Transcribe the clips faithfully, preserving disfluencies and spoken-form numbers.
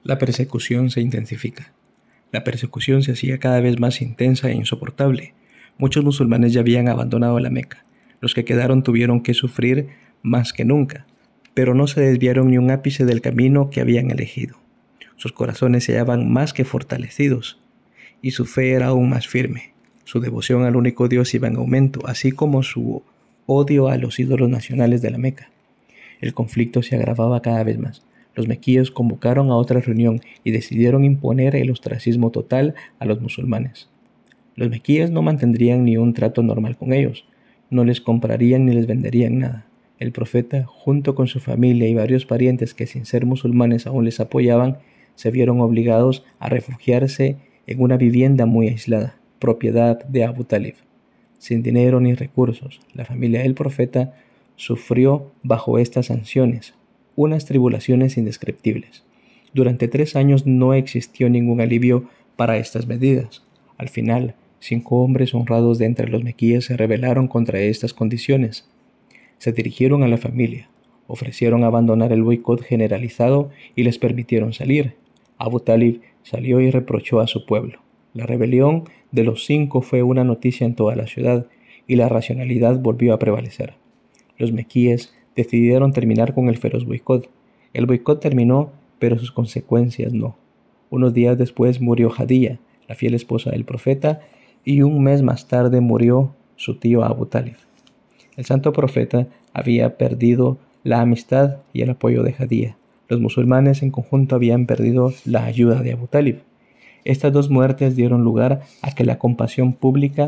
La persecución se intensifica. La persecución se hacía cada vez más intensa e insoportable. Muchos musulmanes ya habían abandonado la Meca. Los que quedaron tuvieron que sufrir más que nunca, pero no se desviaron ni un ápice del camino que habían elegido. Sus corazones se hallaban más que fortalecidos, y su fe era aún más firme. Su devoción al único Dios iba en aumento, así como su odio a los ídolos nacionales de la Meca. El conflicto se agravaba cada vez más. Los mequíes convocaron a otra reunión y decidieron imponer el ostracismo total a los musulmanes. Los mequíes no mantendrían ni un trato normal con ellos, no les comprarían ni les venderían nada. El profeta, junto con su familia y varios parientes que sin ser musulmanes aún les apoyaban, se vieron obligados a refugiarse en una vivienda muy aislada, propiedad de Abu Talib. Sin dinero ni recursos, la familia del profeta sufrió bajo estas sanciones unas tribulaciones indescriptibles. Durante tres años no existió ningún alivio para estas medidas. Al final, cinco hombres honrados de entre los mequíes se rebelaron contra estas condiciones. Se dirigieron a la familia, ofrecieron abandonar el boicot generalizado y les permitieron salir. Abu Talib salió y reprochó a su pueblo. La rebelión de los cinco fue una noticia en toda la ciudad y la racionalidad volvió a prevalecer. Los mequíes decidieron terminar con el feroz boicot. El boicot terminó, pero sus consecuencias no. Unos días después murió Jadía, la fiel esposa del profeta, y un mes más tarde murió su tío Abu Talib. El santo profeta había perdido la amistad y el apoyo de Jadía. Los musulmanes en conjunto habían perdido la ayuda de Abu Talib. Estas dos muertes dieron lugar a que la compasión pública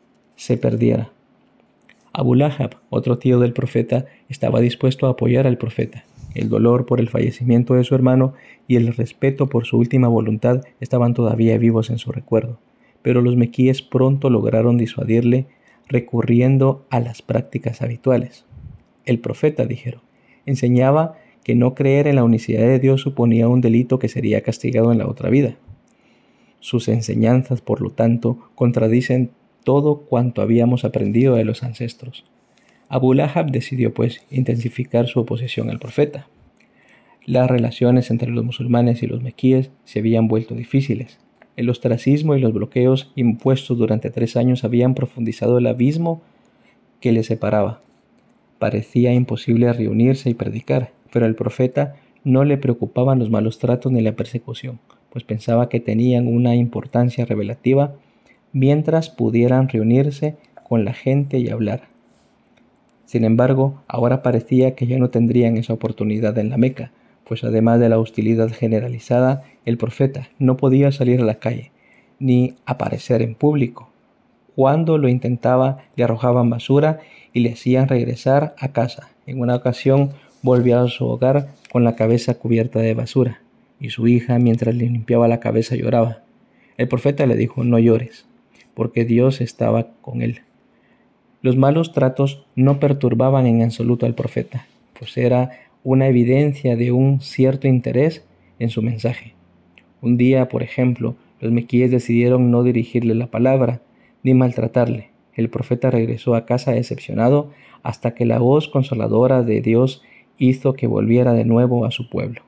se perdiera. Abu Lahab, otro tío del profeta, estaba dispuesto a apoyar al profeta. El dolor por el fallecimiento de su hermano y el respeto por su última voluntad estaban todavía vivos en su recuerdo, pero los mequíes pronto lograron disuadirle recurriendo a las prácticas habituales. El profeta, dijeron, enseñaba que no creer en la unicidad de Dios suponía un delito que sería castigado en la otra vida. Sus enseñanzas, por lo tanto, contradicen todo cuanto habíamos aprendido de los ancestros. Abu Lahab decidió, pues, intensificar su oposición al profeta. Las relaciones entre los musulmanes y los mequíes se habían vuelto difíciles. El ostracismo y los bloqueos impuestos durante tres años habían profundizado el abismo que les separaba. Parecía imposible reunirse y predicar, pero al profeta no le preocupaban los malos tratos ni la persecución, pues pensaba que tenían una importancia revelativa mientras pudieran reunirse con la gente y hablar. Sin embargo, ahora parecía que ya no tendrían esa oportunidad en la Meca, pues además de la hostilidad generalizada, el profeta no podía salir a la calle, ni aparecer en público. Cuando lo intentaba, le arrojaban basura y le hacían regresar a casa. En una ocasión, volvió a su hogar con la cabeza cubierta de basura, y su hija, mientras le limpiaba la cabeza, lloraba. El profeta le dijo, no llores, porque Dios estaba con él. Los malos tratos no perturbaban en absoluto al profeta, pues era una evidencia de un cierto interés en su mensaje. Un día, por ejemplo, los mequíes decidieron no dirigirle la palabra ni maltratarle. El profeta regresó a casa decepcionado hasta que la voz consoladora de Dios hizo que volviera de nuevo a su pueblo.